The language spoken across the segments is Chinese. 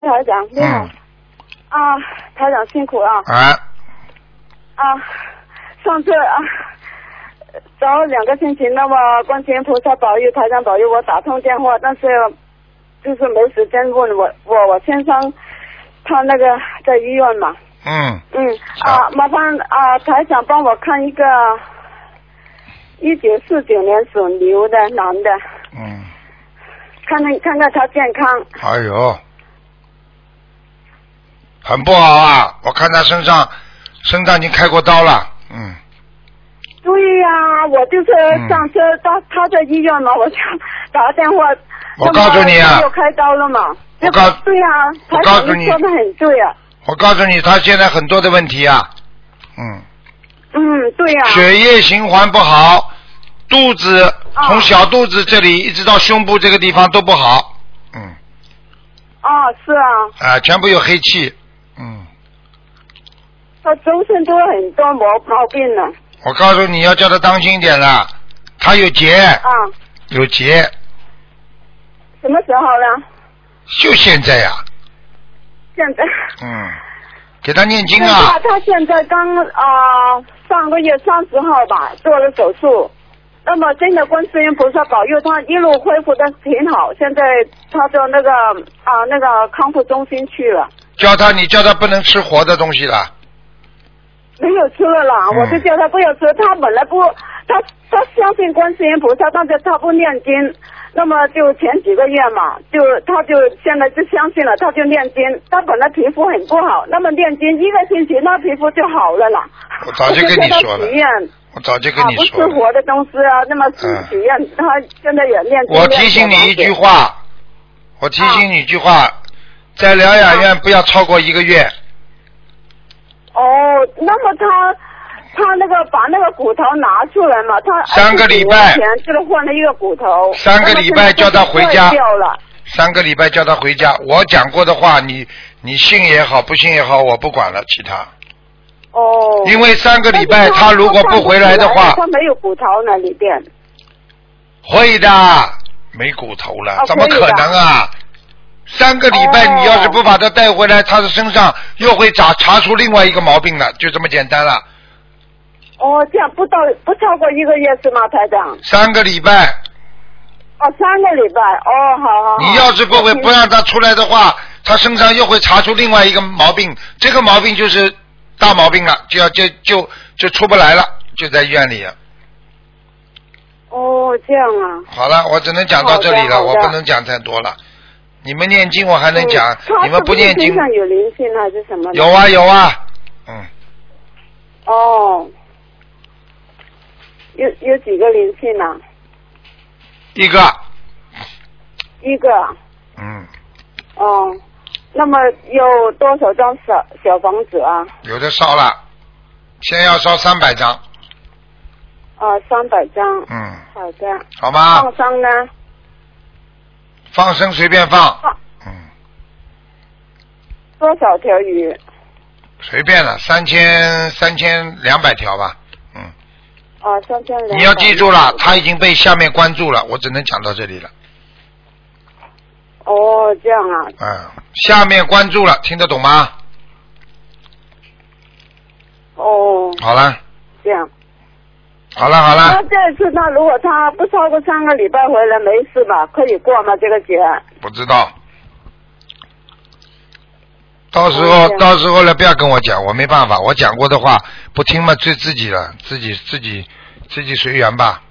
台长，你好。台长辛苦啊。上次早2个星期，那么观世音菩萨保佑，台长保佑我打通电话，但是就是没时间问我先生，他那个在医院嘛。麻烦台长帮我看一个1949年属牛的男的。看看他健康。 哎呦，很不好啊！我看他身上已经开过刀了。 对呀，我就是上车他在医院嘛，我就打个电话。 我告诉你啊， 又开刀了嘛。对呀， 我告诉你， 说的很对啊。 我告诉你，他现在很多的问题啊。 对呀。 血液循环不好，肚子从小肚子这里一直到胸部这个地方都不好。 是啊。 全部有黑气。 他周身都有很多毛病呢。 我告诉你要叫他当心一点了，他有结。有结。 什么时候呢？ 就现在呀。 现在。 给他念经啊。 他现在刚上个月30号吧做了手术，那么真的观世音菩萨保佑他一路恢复的挺好，现在他到那个康复中心去了。 你叫他不能吃活的东西了。 没有吃了啦，我就叫他不要吃。他本来他相信观世音菩萨，但是他不念经。那么就前几个月嘛，他就现在就相信了，他就念经。他本来皮肤很不好，那么念经1个星期，他皮肤就好了啦。 我早就跟你说了。我早就跟你说了。 不吃活的东西啊，那么许愿，他现在也念经。 我提醒你一句话，在疗养院不要超过1个月。 那么他那个把那个骨头拿出来嘛，他 3个礼拜前就是换了一个骨头 ，3个礼拜叫他回家，3个礼拜叫他回家。我讲过的话，你信也好，不信也好，我不管了，其他。因为3个礼拜他如果不回来的话， 他没有骨头呢里边。 会的，没骨头了，怎么可能啊？3个礼拜你要是不把他带回来，他的身上又会查出另外一个毛病了，就这么简单了。 这样不超过1个月是吗，台长 ？3个礼拜。 3个礼拜，好。 你要是不让他出来的话，他身上又会查出另外一个毛病，这个毛病就是大毛病了，就出不来了，就在医院里。 这样啊。 好了，我只能讲到这里了，我不能讲太多了。你们念经我还能讲，你们不念经。 身上有灵性还是什么？ 有啊。 有几个灵性呢？ 一个。 那么有多少张小房子啊？ 有的烧了，先要烧300张。 300张。好的。 好吗？ 放生呢？ 放生随便放。 多少条鱼？ 随便了，3200条吧。 3200。 你要记住了，他已经被下面关注了，我只能讲到这里了。 这样啊。 下面关注了，听得懂吗？好了。 这样。 好了。 那这次如果他不超过3个礼拜回来没事吧？可以过吗？这个节？ 不知道。到时候了，不要跟我讲，我没办法，我讲过的话不听嘛，对自己了，自己随缘吧。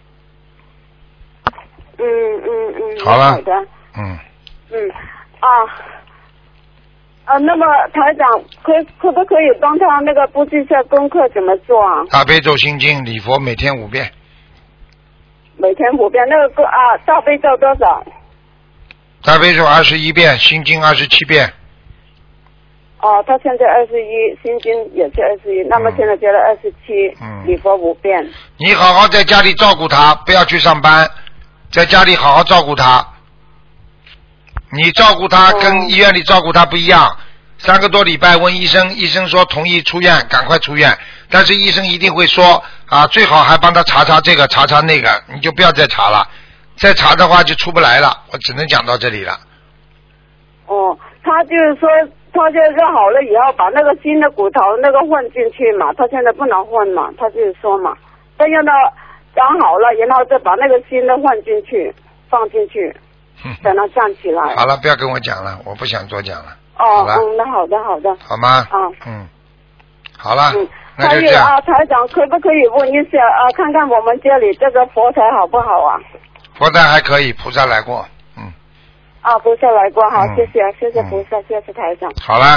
好了。 好的。那么台长可不可以帮他那个布置一下功课怎么做啊？ 大悲咒心经礼佛每天5遍。 每天5遍，那个大悲咒多少？ 大悲咒21遍，心经27遍。 他现在21，心经也是21，那么现在觉得27，礼佛5遍。 你好好在家里照顾他，不要去上班，在家里好好照顾他。你照顾他跟医院里照顾他不一样，3个多礼拜问医生，医生说同意出院，赶快出院，但是医生一定会说最好还帮他查这个查那个，你就不要再查了，再查的话就出不来了，我只能讲到这里了。 他就是说，他就热好了以后，把那个新的骨头那个混进去嘛，他现在不能混嘛，他就是说嘛，再让它长好了，然后再把那个新的混进去，放进去，等它站起来。 好了，不要跟我讲了，我不想多讲了。 哦，那好的好的。 好吗？好了，那就这样。 还有台长，可不可以问一下看看我们家里这个佛台好不好啊？ 佛台还可以，菩萨来过。 菩萨来过，好，谢谢菩萨，谢谢台长。 好了。